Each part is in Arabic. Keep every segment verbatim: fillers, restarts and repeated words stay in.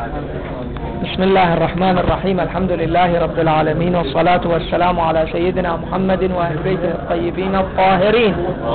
بسم الله الرحمن الرحيم. الحمد لله رب العالمين، والصلاة والسلام على سيدنا محمد وأهل بيته الطيبين الطاهرين،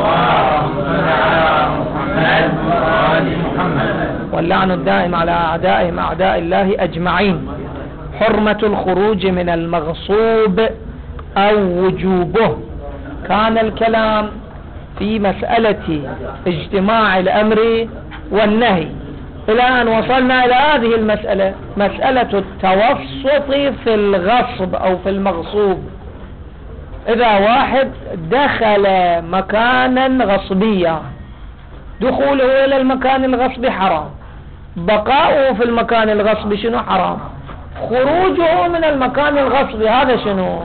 واللعن الدائم على أعدائهم أعداء الله أجمعين. حرمة الخروج من المغصوب أو وجوبه. كان الكلام في مسألة اجتماع الأمر والنهي، إلى أن وصلنا إلى هذه المسألة، مسألة التوسط في الغصب أو في المغصوب. إذا واحد دخل مكانا غصبيا، دخوله إلى المكان الغصبي حرام، بقاؤه في المكان الغصبي شنو حرام، خروجه من المكان الغصبي هذا شنو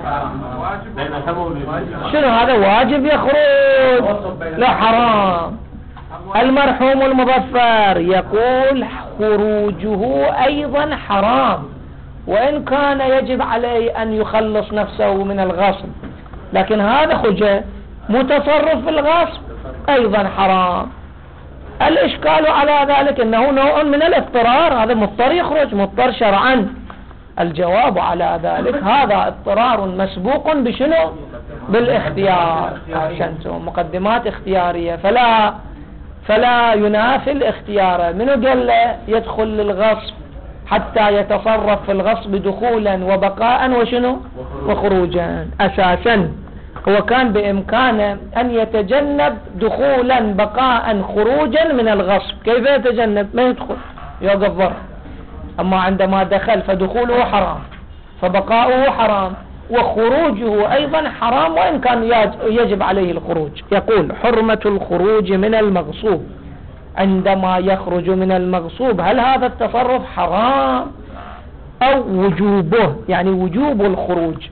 شنو هذا واجب يخرج لا حرام. المرحوم المظفر يقول خروجه أيضا حرام، وإن كان يجب عليه أن يخلص نفسه من الغصب، لكن هذا خرج متصرف في الغصب أيضا حرام. الإشكال على ذلك أنه نوع من الاضطرار، هذا مضطر يخرج، مضطر شرعا. الجواب على ذلك هذا اضطرار مسبوق بشنو؟ بالاختيار. أحسنتم، مقدمات اختيارية، فلا فلا ينافي الاختيار. منو قال له يدخل للغصب حتى يتصرف في الغصب دخولا وبقاء وشنو وخروجا؟ أساسا هو كان بإمكانه أن يتجنب دخولا بقاء خروجا من الغصب. كيف يتجنب؟ ما يدخل، يوقف برا. أما عندما دخل فدخوله حرام، فبقاؤه حرام، وخروجه أيضا حرام، وإن كان يجب عليه الخروج. يقول حرمة الخروج من المغصوب. عندما يخرج من المغصوب هل هذا التصرف حرام أو وجوبه، يعني وجوب الخروج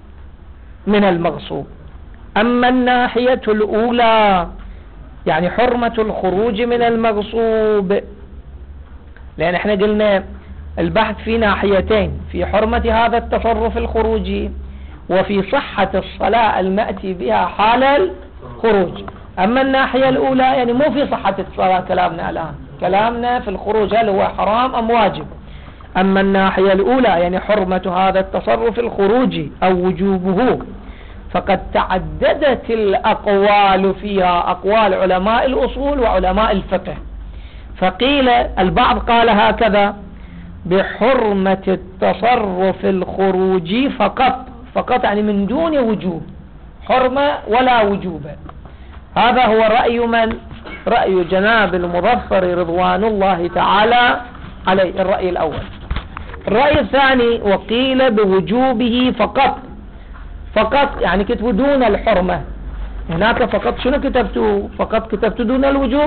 من المغصوب؟ أما الناحية الأولى يعني حرمة الخروج من المغصوب، لأن احنا قلنا البحث في ناحيتين، في حرمة هذا التصرف الخروجي وفي صحة الصلاة المأتي بها حال الخروج. أما الناحية الأولى يعني مو في صحة الصلاة كلامنا الآن، كلامنا في الخروج هل هو حرام أم واجب. أما الناحية الأولى يعني حرمة هذا التصرف الخروجي أو وجوبه، فقد تعددت الأقوال فيها، أقوال علماء الأصول وعلماء الفقه. فقيل البعض قال هكذا: بحرمة التصرف الخروجي فقط، فقط يعني من دون وجوب، حرمة ولا وجوب. هذا هو رأي من؟ رأي جناب المظفر رضوان الله تعالى عليه، الرأي الأول. الرأي الثاني وقيل بوجوبه فقط، فقط يعني كتبوا دون الحرمة. هناك فقط شنو كتبتوا؟ فقط كتبتوا دون الوجوب.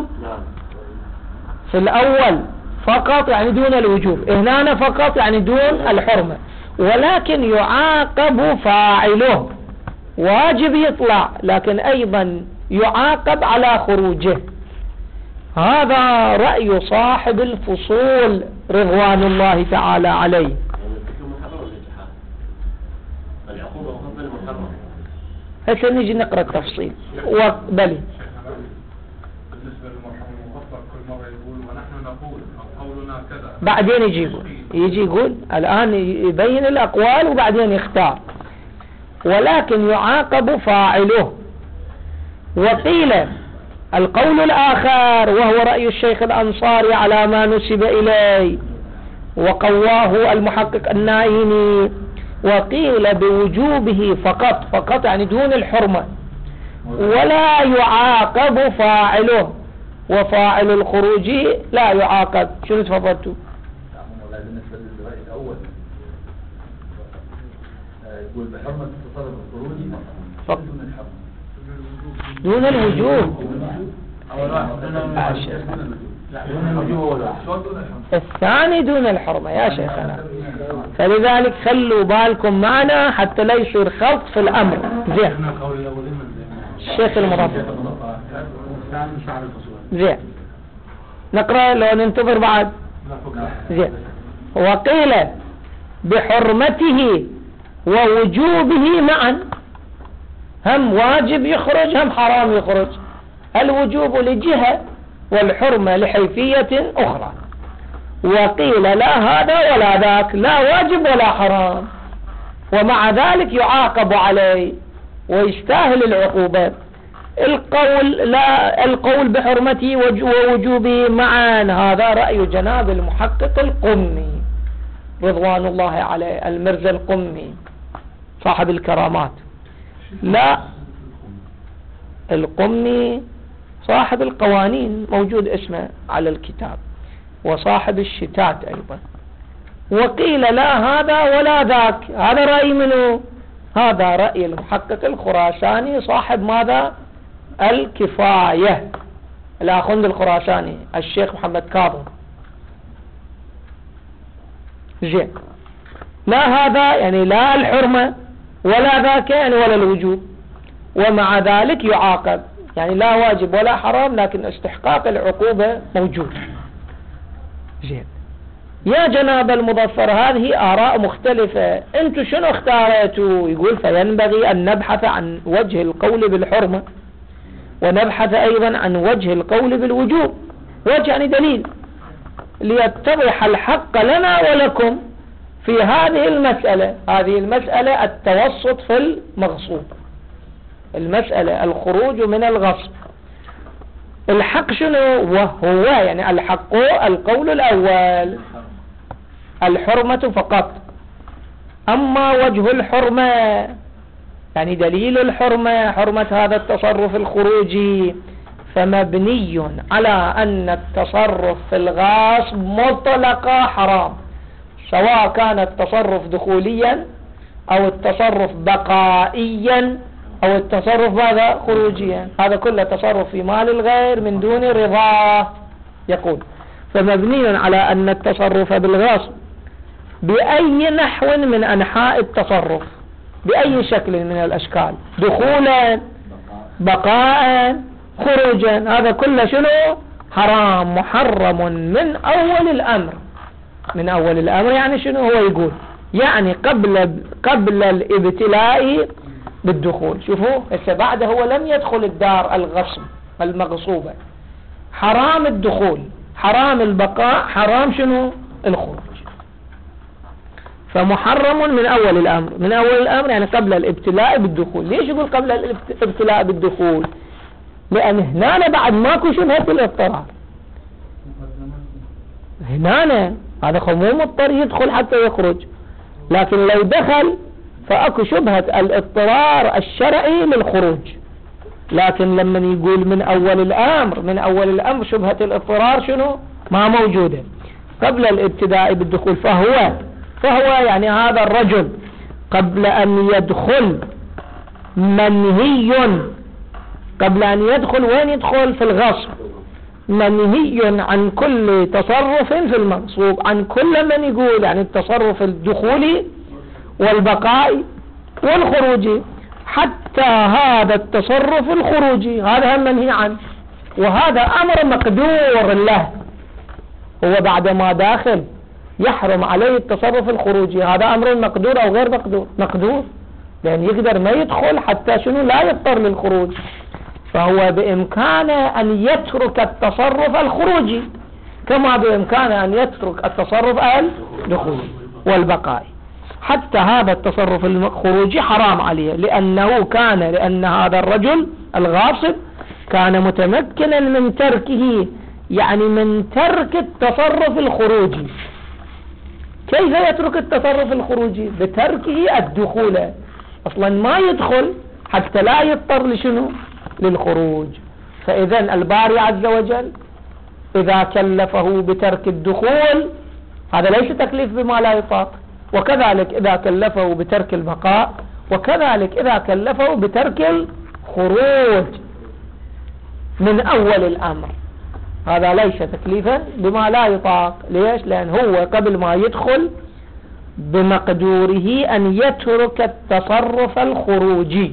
في الأول فقط يعني دون الوجوب، هنا فقط يعني دون الحرمة، ولكن يعاقب فاعله، واجب يطلع لكن أيضا يعاقب على خروجه. هذا رأي صاحب الفصول رضوان الله تعالى عليه. هسه نيجي نقرأ التفصيل وبلي. بعدين يجي يقول يجي يقول الآن يبين الأقوال وبعدين يختار. ولكن يعاقب فاعله. وقيل القول الآخر وهو رأي الشيخ الأنصاري على ما نسب إليه وقواه المحقق النائيني، وقيل بوجوبه فقط، فقط يعني دون الحرمة، ولا يعاقب فاعله، وفاعل الخروج لا يعاقب. شنو تفضلتوا؟ بالنسبة للرأي الأول يقول بحرمة التصرف الخروجي فقط دون الحرمة، دون الوجوب. الثاني دون الحرمة يا شيخنا، فلذلك خلوا بالكم معنا حتى لا يصير خلط في الأمر. زين الشيخ المرافق زين نقرأ لو ننتظر بعد. زين وقيل بحرمته ووجوبه معا، هم واجب يخرج هم حرام يخرج، الوجوب لجهة والحرمة لحيثية أخرى. وقيل لا هذا ولا ذاك، لا واجب ولا حرام، ومع ذلك يعاقب عليه ويستاهل العقوبة. القول لا القول بحرمته ووجوبه معا، هذا رأي جناب المحقق القمي رضوان الله عليه، المرزا القمي صاحب الكرامات. لا، القمي صاحب القوانين موجود اسمه على الكتاب، وصاحب الشتات أيضا. وقيل لا هذا ولا ذاك، هذا رأي منه؟ هذا رأي المحقق الخراساني صاحب ماذا؟ الكفاية، الآخوند الخراساني الشيخ محمد كاظم. زين، لا هذا يعني لا الحرمة ولا ذاك يعني ولا الوجوب، ومع ذلك يعاقب، يعني لا واجب ولا حرام لكن استحقاق العقوبة موجود. زين، يا جناب المظفر هذه آراء مختلفة، انتو شنو اختارتوا؟ يقول فينبغي أن نبحث عن وجه القول بالحرمة، ونبحث أيضا عن وجه القول بالوجوب، وجه يعني دليل، ليتضح الحق لنا ولكم في هذه المسألة. هذه المسألة التوسط في المغصوب، المسألة الخروج من الغصب. الحق شنو؟ وهو يعني الحق القول الأول، الحرمة فقط. أما وجه الحرمة يعني دليل الحرمة، حرمة هذا التصرف الخروجي، فمبني على أن التصرف في الغاصب مطلقا حرام، سواء كان التصرف دخوليا أو التصرف بقائيا أو التصرف ماذا؟ خروجيا. هذا كله تصرف في مال الغير من دون رضاه. يقول فمبني على أن التصرف بالغاصب بأي نحو من أنحاء التصرف، بأي شكل من الأشكال، دخولا بقاء خروجا، هذا كله شنو؟ حرام محرم من أول الأمر. من أول الأمر يعني شنو؟ هو يقول يعني قبل قبل الابتلاء بالدخول. شوفوا هسه بعد هو لم يدخل الدار الغصب المغصوبة، حرام الدخول، حرام البقاء، حرام شنو؟ الخروج. فمحرم من أول الأمر. من أول الأمر يعني قبل الابتلاء بالدخول. ليش يقول قبل الابتلاء بالدخول؟ لأن هنا بعد ماكو شبهة الاضطرار، هنا هذا مو مضطر يدخل حتى يخرج، لكن لو دخل فأكو شبهة الاضطرار الشرعي للخروج. لكن لما يقول من أول الأمر، من أول الأمر شبهة الاضطرار شنو؟ ما موجودة قبل الابتداء بالدخول. فهو فهو يعني هذا الرجل قبل أن يدخل منهي، قبل أن يدخل وين يدخل؟ في الغصب، منهي عن كل تصرف في المغصوب، عن كل من يقول يعني التصرف الدخولي والبقاء والخروجي، حتى هذا التصرف الخروجي هذا هم منهي عنه، وهذا أمر مقدور له. هو بعدما داخل يحرم عليه التصرف الخروجي، هذا أمر مقدور أو غير مقدور؟ مقدور، لأن يقدر ما يدخل حتى شنو؟ لا يضطر للخروج. فهو بإمكانه أن يترك التصرف الخروجي كما بإمكانه أن يترك التصرف الدخولي والبقاء. حتى هذا التصرف الخروجي حرام عليه، لأنه كان لأن هذا الرجل الغاصب كان متمكنا من تركه، يعني من ترك التصرف الخروجي. كيف يترك التصرف الخروجي؟ بتركه الدخول، أصلا ما يدخل حتى لا يضطر لشنو؟ للخروج. فإذن الباري عز وجل إذا كلفه بترك الدخول هذا ليس تكليف بما لا يطاق، وكذلك إذا كلفه بترك البقاء، وكذلك إذا كلفه بترك الخروج من أول الأمر، هذا ليس تكليفا بما لا يطاق. ليش؟ لأن هو قبل ما يدخل بمقدوره أن يترك التصرف الخروجي.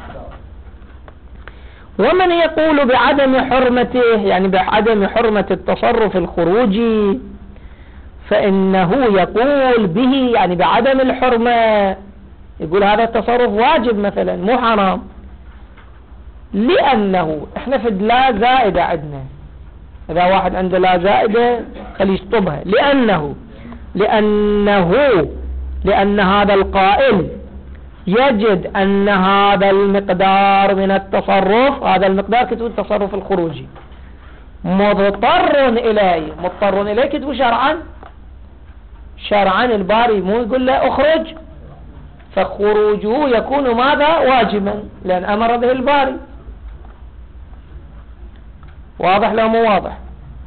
ومن يقول بعدم حرمته يعني بعدم حرمة التصرف الخروجي فإنه يقول به يعني بعدم الحرمة، يقول هذا التصرف واجب مثلا مو حرام، لأنه احنا في لا زائدة عندنا إذا واحد عنده لا زائدة خليه يشطبها، لأنه لأنه لأن هذا القائل يجد أن هذا المقدار من التصرف، هذا المقدار كتبوا التصرف الخروجي مضطر إليه، مضطر إليه كتبوا شرعا، شرعا الباري مو يقول له اخرج، فخروجه يكون ماذا؟ واجبا، لأن أمر به الباري. واضح لو مو واضح؟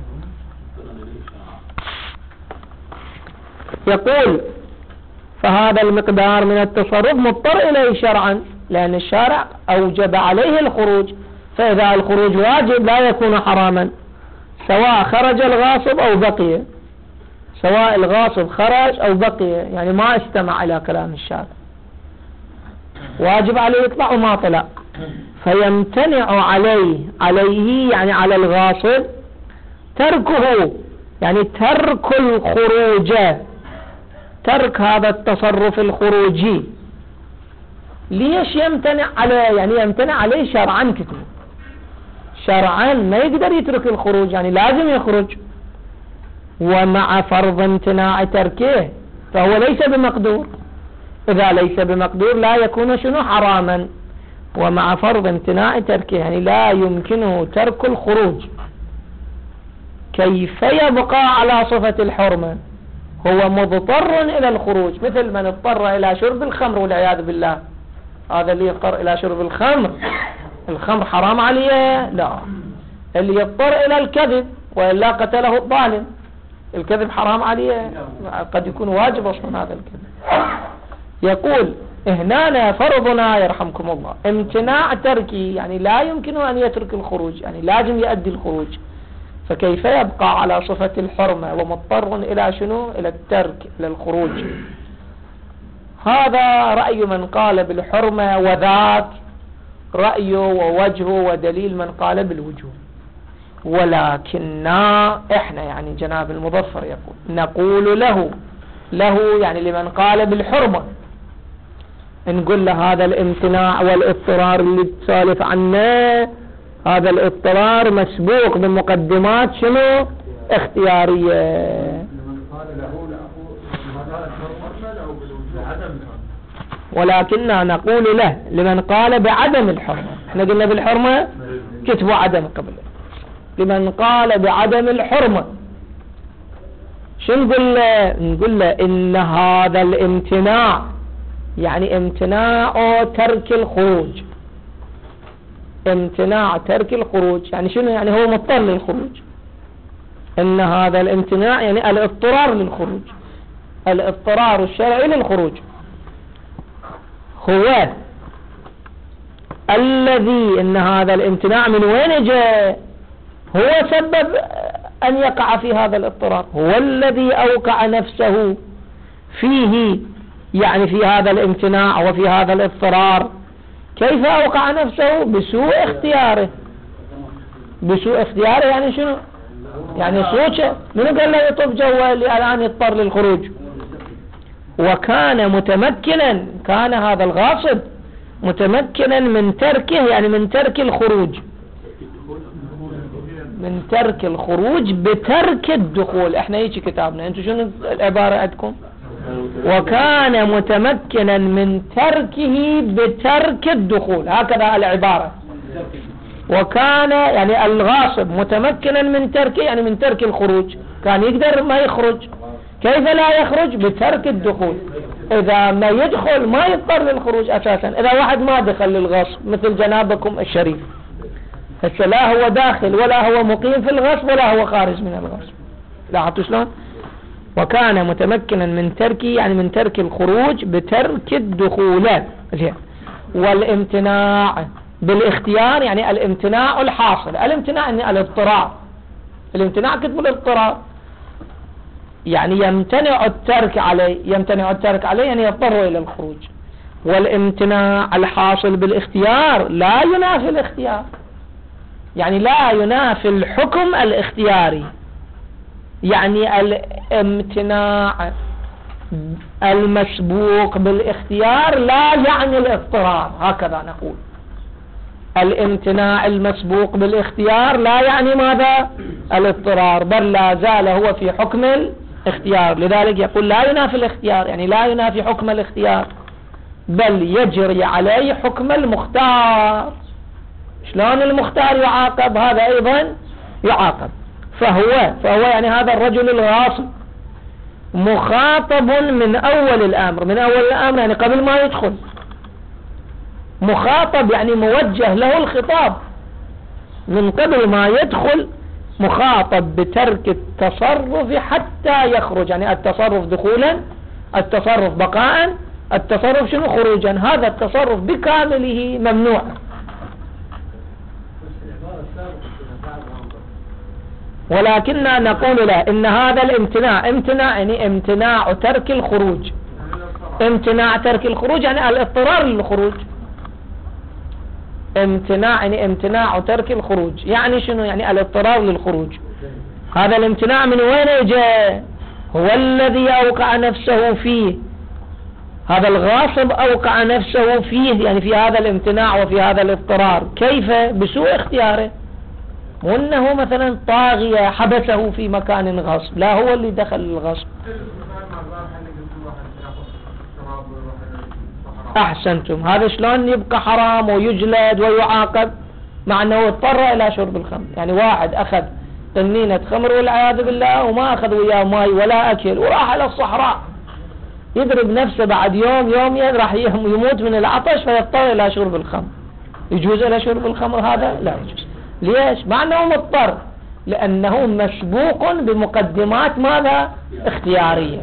يقول فهذا المقدار من التصرف مضطر إليه شرعا، لأن الشارع أوجب عليه الخروج، فإذا الخروج واجب لا يكون حراما، سواء خرج الغاصب أو بقي، سواء الغاصب خرج أو بقي، يعني ما استمع إلى كلام الشارع، واجب عليه يطلع وما طلع، فيمتنع عليه عليه يعني على الغاصب تركه، يعني ترك الخروج، ترك هذا التصرف الخروجي. ليش يمتنع عليه؟ يعني يمتنع عليه شرعا، كتبه شرعا ما يقدر يترك الخروج، يعني لازم يخرج، ومع فرض امتناع تركه فهو ليس بمقدور، إذا ليس بمقدور لا يكون شنو؟ حراما، ومع فرض امتناع تركه يعني لا يمكنه ترك الخروج. كيف يبقى على صفة الحرمة؟ هو مضطر إلى الخروج، مثل من اضطر إلى شرب الخمر والعياذ بالله، هذا اللي يضطر إلى شرب الخمر، الخمر حرام عليه؟ لا. اللي يضطر إلى الكذب وإلا قتله الظالم، الكذب حرام عليه، قد يكون واجب أصلا هذا الكذب. يقول هنا فرضنا يرحمكم الله امتناع تركي، يعني لا يمكنه أن يترك الخروج، يعني لازم يؤدي الخروج، فكيف يبقى على صفة الحرمة ومضطر إلى شنو؟ إلى الترك، إلى الخروج. هذا رأي من قال بالحرمة، وذاك رأيه ووجهه ودليل من قال بالوجوب. ولكننا احنا يعني جناب المظفر يقول نقول له له يعني لمن قال بالحرمة، نقول له هذا الامتناع والاضطرار اللي تسالف عنه، هذا الاضطرار مسبوق بمقدمات شنو؟ اختيارية. ولكننا نقول له لمن قال بعدم الحرمة، احنا قلنا بالحرمة كتبوا عدم قبل، لمن قال بعدم الحرمة شو نقول له؟ نقول له إن هذا الامتناع يعني امتناع ترك الخروج، امتناع ترك الخروج يعني شنو؟ يعني هو مضطر للخروج. إن هذا الامتناع يعني الاضطرار للخروج، الاضطرار الشرعي للخروج هو الذي، إن هذا الامتناع من وين جاء؟ هو سبب أن يقع في هذا الاضطرار، هو الذي أوقع نفسه فيه، يعني في هذا الامتناع وفي هذا الاضطرار. كيف أوقع نفسه؟ بسوء اختياره. بسوء اختياره يعني شنو؟ يعني صوته، من قال له يطب جوه اللي الآن يضطر للخروج؟ وكان متمكنا، كان هذا الغاصب متمكنا من تركه، يعني من ترك الخروج، من ترك الخروج بترك الدخول. احنا هيك كتابنا، انتو شنو العبارة عندكم؟ وكان متمكنا من تركه بترك الدخول، هكذا العبارة. وكان يعني الغاصب متمكنا من تركه يعني من ترك الخروج، كان يقدر ما يخرج. كيف لا يخرج؟ بترك الدخول. إذا ما يدخل ما يضطر للخروج أساسا. إذا واحد ما دخل للغصب مثل جنابكم الشريف، هسه لا هو داخل ولا هو مقيم في الغصب ولا هو خارج من الغصب، لاحظتوا شلون؟ وكان متمكنا من تركه يعني من ترك الخروج بترك الدخول. والامتناع بالاختيار يعني الامتناع الحاصل، الامتناع يعني الاضطرار، الامتناع كتب الاضطرار يعني يمتنع الترك عليه، يمتنع الترك عليه يعني يضطر إلى الخروج. والامتناع الحاصل بالاختيار لا ينافي الاختيار، يعني لا ينافي الحكم الاختياري، يعني الامتناع المسبوق بالاختيار لا يعني الاضطرار، هكذا نقول. الامتناع المسبوق بالاختيار لا يعني ماذا؟ الاضطرار، بل لا زال هو في حكم الاختيار. لذلك يقول لا ينافي الاختيار، يعني لا ينافي حكم الاختيار، بل يجري عليه حكم المختار. شلون المختار يعاقب؟ هذا أيضا يعاقب. فهو فهو يعني هذا الرجل الغاصب مخاطب من أول الأمر، من أول الأمر يعني قبل ما يدخل، مخاطب يعني موجه له الخطاب من قبل ما يدخل، مخاطب بترك التصرف حتى يخرج، يعني التصرف دخولا، التصرف بقاء، التصرف شنو خروجا. هذا التصرف بكامله ممنوع. ولكننا نقول له إن هذا الامتناع امتناع يعني امتناع ترك الخروج، امتناع ترك الخروج يعني الاضطرار للخروج، امتناع يعني امتناع ترك الخروج يعني شنو؟ يعني الاضطرار للخروج. هذا الامتناع من وين يجي؟ هو الذي أوقع نفسه فيه، هذا الغاصب أوقع نفسه فيه، يعني في هذا الامتناع وفي هذا الاضطرار. كيف؟ بسوء اختياره، وانه مثلا طاغية حبسه في مكان غصب، لا هو اللي دخل الغصب. احسنتم. هذا شلون يبقى حرام ويجلد ويعاقب مع انه اضطر الى شرب الخمر؟ يعني واحد اخذ تنينة خمر والعياذ بالله وما اخذ وياه ماء ولا اكل وراح الى الصحراء، يضرب نفسه بعد يوم يومين راح يموت من العطش فيضطر الى شرب الخمر. يجوز الى شرب الخمر هذا؟ لا يجوز. ليش؟ مع انه مضطر، لانه مسبوق بمقدمات ماذا؟ اختيارية.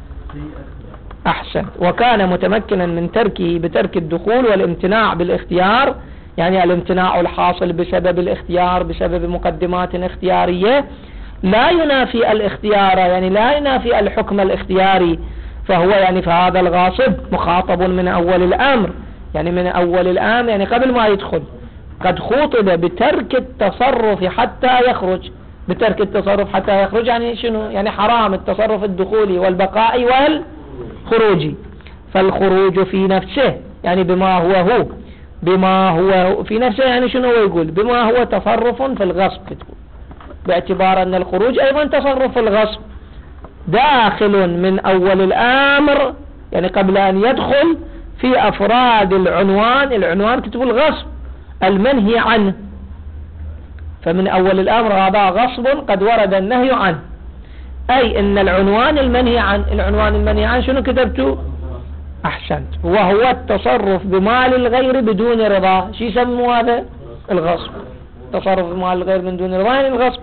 احسن. وكان متمكنا من تركه بترك الدخول والامتناع بالاختيار، يعني الامتناع الحاصل بسبب الاختيار بسبب مقدمات اختيارية لا ينافي الاختيار، يعني لا ينافي الحكم الاختياري. فهو يعني فهذا الغاصب مخاطب من اول الامر، يعني من اول الامر يعني قبل ما يدخل قد خوطب بترك التصرف حتى يخرج. بترك التصرف حتى يخرج يعني شنو؟ يعني حرام التصرف الدخولي والبقاء والخروجي. فالخروج في نفسه يعني بما هو هو بما هو في نفسه يعني شنو هو يقول؟ بما هو تصرف في الغصب، باعتبار أن الخروج أيضا تصرف في الغصب داخل من أول الأمر، يعني قبل أن يدخل في أفراد العنوان. العنوان كتب الغصب المنهي عنه، فمن أول الأمر هذا غصب قد ورد النهي عنه، أي إن العنوان المنهي عن العنوان المنهي عن شنو كتبته؟ أحسنت. وهو التصرف بمال الغير بدون رضاه. شو يسموا هذا؟ الغصب. تصرف بمال الغير من دون رضاه يعني الغصب.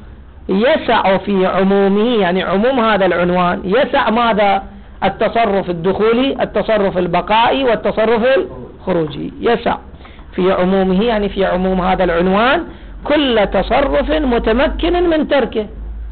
يسع في عمومه، يعني عموم هذا العنوان يسع ماذا؟ التصرف الدخولي، التصرف البقائي، والتصرف الخروجي. يسع في عمومه يعني في عموم هذا العنوان كل تصرف متمكن من تركه،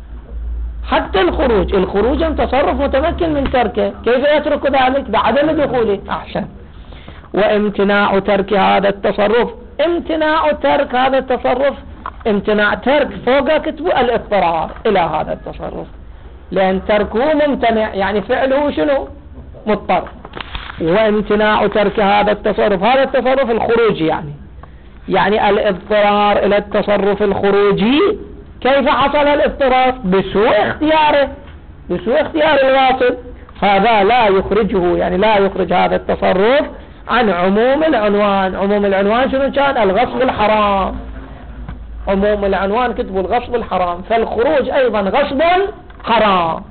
حتى الخروج. الخروج تصرف متمكن من تركه، كيف يترك ذلك؟ بعدم دخوله. أحسن. وامتناع ترك هذا التصرف، امتناع ترك هذا التصرف، امتناع ترك فوق كتبه الاضطرار إلى هذا التصرف، لأن تركه ممتنع يعني فعله شنو؟ مضطر. وامتناع ترك هذا التصرف، هذا التصرف الخروجي يعني يعني الاضطرار إلى التصرف الخروجي. كيف حصل الاضطرار؟ بسوء اختياره، بسوء اختيار الواصل. هذا لا يخرجه، يعني لا يخرج هذا التصرف عن عموم العنوان. عموم العنوان شنو كان؟ الغصب الحرام. عموم العنوان كتبوا الغصب الحرام، فالخروج أيضا غصب حرام.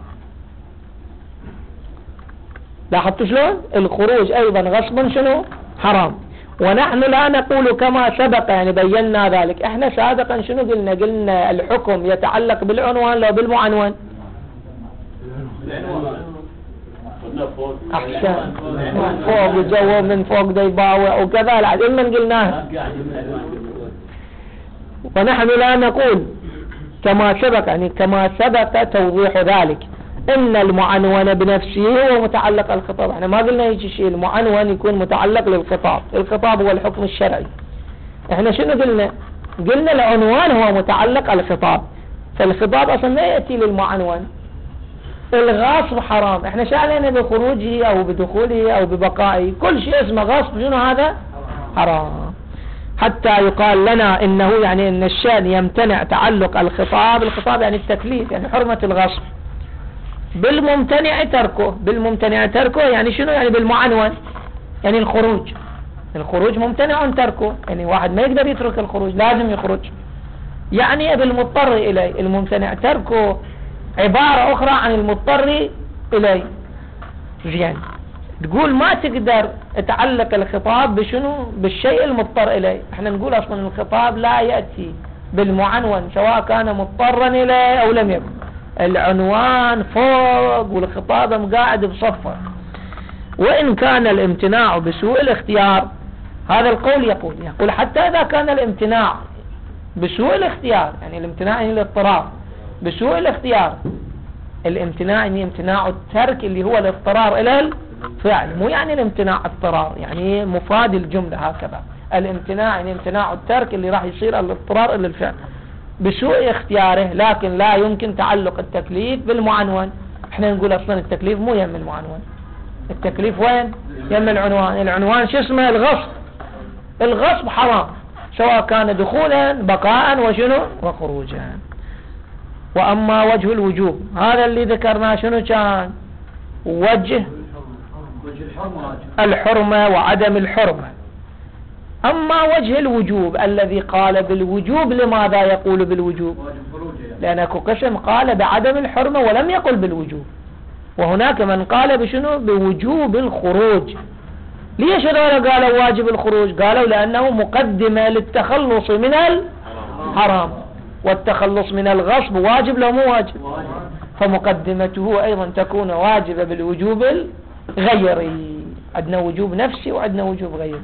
لاحظتوا شلون؟ الخروج أيضا غصب شنو؟ حرام. ونحن لا نقول كما سبق، يعني بينا ذلك. احنا سابقا شنو قلنا؟ قلنا الحكم يتعلق بالعنوان لو بالمعنون. احسن. من فوق يجوب من فوق دا يباوع وكذا العظيم من قلناها. ونحن لا نقول كما سبق، يعني كما سبق توضيح ذلك، ان المعنون بنفسه هو متعلق الخطاب. احنا ما قلنا يجي شيء المعنون يكون متعلق للخطاب. الخطاب هو الحكم الشرعي. احنا شنو قلنا؟ قلنا العنوان هو متعلق الخطاب، فالخطاب اصلا ما يأتي للمعنون. الغصب حرام، احنا شعلنا بخروجه او بدخوله او ببقائه، كل شيء اسمه غصب شنو هذا؟ حرام. حتى يقال لنا إنه يعني إن الشأن يمتنع تعلق الخطاب، الخطاب يعني التكليف، يعني حرمة الغصب، بالممتنع تركه. بالممتنع تركه يعني شنو؟ يعني بالمعنون، يعني الخروج. الخروج ممتنع تركه، يعني واحد ما يقدر يترك الخروج، لازم يخرج. يعني بالمضطر إليه. الممتنع تركه عبارة أخرى عن المضطر إليه. زين، تقول ما تقدر تعلق الخطاب بشنو؟ بالشيء المضطر إليه. احنا نقول أصلا الخطاب لا يأتي بالمعنون سواء كان مضطرا إليه أو لم يكن. العنوان فوق والخطاب مقاعد بصفه. وإن كان الامتناع بسوء الاختيار، هذا القول يقول يقول حتى إذا كان الامتناع بسوء الاختيار، يعني الامتناع يعني الاضطرار بسوء الاختيار. الامتناع يعني امتناع الترك اللي هو الاضطرار إلى الفعل، مو يعني الامتناع اضطرار، يعني مفاد الجملة هكذا. الامتناع يعني امتناع الترك اللي راح يصير الاضطرار إلى الفعل بسوء اختياره، لكن لا يمكن تعلق التكليف بالمعنون. احنا نقول اصلا التكليف مو يم المعنون، التكليف وين؟ يم العنوان. العنوان شو اسمه؟ الغصب. الغصب حرام سواء كان دخولا بقاء وشنو وخروجا. وأما وجه الوجوب هذا اللي ذكرناه شنو كان؟ وجه الحرمة وعدم الحرمة. أما وجه الوجوب الذي قال بالوجوب، لماذا يقول بالوجوب؟ لأن اكو قسم قال بعدم الحرمة ولم يقل بالوجوب، وهناك من قال بشنو؟ بوجوب الخروج. ليش هذول قالوا واجب الخروج؟ قالوا لأنه مقدمة للتخلص من الحرام، والتخلص من الغصب واجب لو مو واجب، فمقدمته أيضا تكون واجبة بالوجوب الغيري. عندنا وجوب نفسي وعندنا وجوب غيري.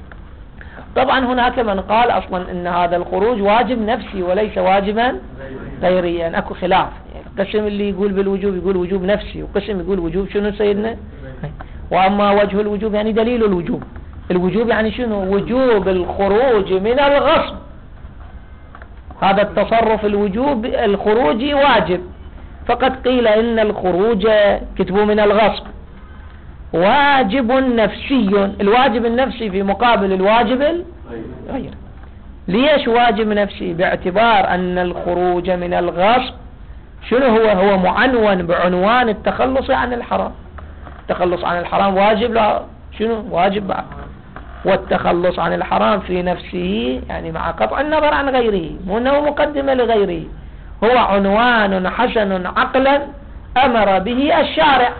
طبعا هناك من قال أصلا إن هذا الخروج واجب نفسي وليس واجبا غيريا، يعني أكو خلاف. يعني قسم اللي يقول بالوجوب يقول وجوب نفسي، وقسم يقول وجوب شنو سيدنا. وأما وجه الوجوب يعني دليل الوجوب. الوجوب يعني شنو؟ وجوب الخروج من الغصب. هذا التصرف الوجوب الخروجي واجب. فقد قيل إن الخروج كتبوا من الغصب واجب نفسي. الواجب النفسي في مقابل الواجب الغير. ليش واجب نفسي؟ باعتبار أن الخروج من الغصب شنو هو؟ هو معنون بعنوان التخلص عن الحرام. التخلص عن الحرام واجب، لا شنو واجب بعد. والتخلص عن الحرام في نفسه يعني مع قطع النظر عن غيره، مو أنه مقدمة لغيره، هو عنوان حسن عقلا أمر به الشارع.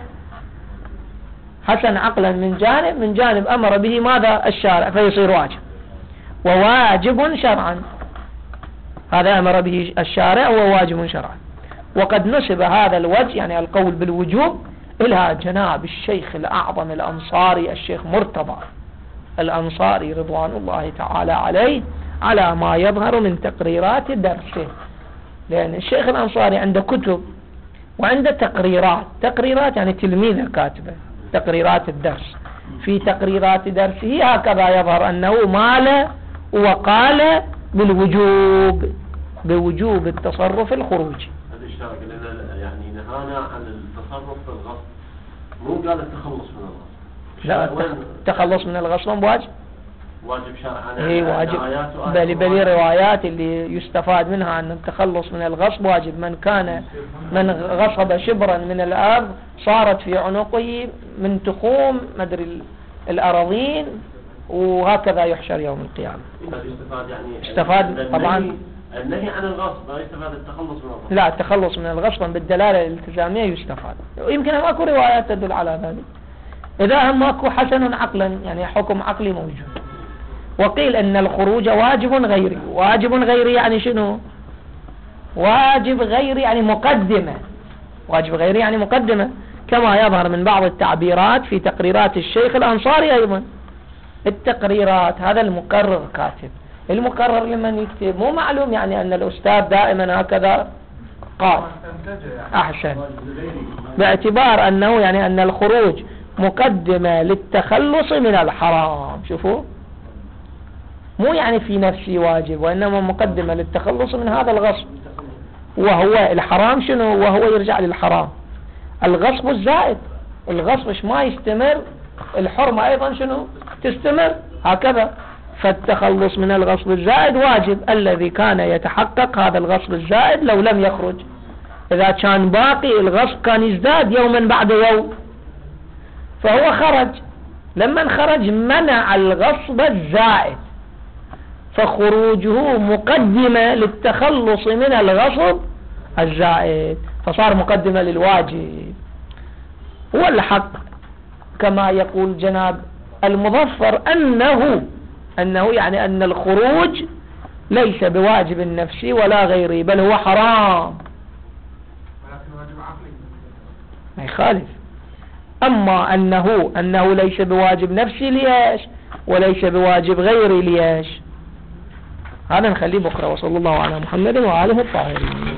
حسن عقلا من جانب، من جانب أمر به ماذا؟ الشارع، فيصير واجب. وواجب شرعا، هذا أمر به الشارع وهو واجب شرعا. وقد نسب هذا الوجه يعني القول بالوجوب إلى جناب الشيخ الأعظم الأنصاري الشيخ مرتضى الأنصاري رضوان الله تعالى عليه، على ما يظهر من تقريرات درسه. لأن الشيخ الأنصاري عنده كتب وعنده تقريرات. تقريرات يعني تلميذ كاتبه تقريرات الدرس. في تقريرات درسه هكذا يظهر أنه مال وقال بالوجوب، بوجوب التصرف الخروجي. هذا الشارع قال يعني نهانا عن التصرف في الغصب، مو قال التخلص من الغصب. لا، التخلص من الغصب واجب، واجب شرعا. اي واجب. بل بل روايات اللي يستفاد منها أن التخلص من الغصب واجب. من كان من غصب شبرا من الأرض صارت في عنقه من تخوم مدري الأراضين، وهكذا يحشر يوم القيامة. استفاد يعني استفاد طبعا النهي عن الغصب، لا يستفاد التخلص من الغصب. لا، التخلص من الغصب بالدلالة الالتزامية يستفاد. يمكن ماكو روايات تدل على ذلك. إذا هم ماكو حسن عقلا يعني حكم عقلي موجود. وقيل أن الخروج واجب غيري. واجب غيري يعني شنو؟ واجب غيري يعني مقدمة. واجب غيري يعني مقدمة، كما يظهر من بعض التعبيرات في تقريرات الشيخ الأنصاري أيضا. التقريرات هذا المقرر كاتب. المقرر لمن يكتب مو معلوم يعني أن الأستاذ دائما هكذا قال. أحسن. باعتبار أنه يعني أن الخروج مقدمة للتخلص من الحرام. شوفوا، مو يعني في نفسه واجب، وإنما مقدمة للتخلص من هذا الغصب. وهو الحرام شنو؟ وهو يرجع للحرام. الغصب الزائد، الغصب ما يستمر، الحرمة أيضا شنو؟ تستمر هكذا. فالتخلص من الغصب الزائد واجب. الذي كان يتحقق هذا الغصب الزائد لو لم يخرج. إذا كان باقي الغصب كان يزداد يوما بعد يوم، فهو خرج. لما خرج منع الغصب الزائد، فخروجه مقدمة للتخلص من الغصب الزائد، فصار مقدمة للواجب. هو الحق كما يقول جناب المظفر أنه أنه يعني أن الخروج ليس بواجب نفسي ولا غيري، بل هو حرام، ولكن واجب عقلي ما يخالف. أما أنه أنه ليس بواجب نفسي ليش وليس بواجب غيري ليش، هذا نخليه بكرة. وصلى الله على محمد وآله الطاهرين.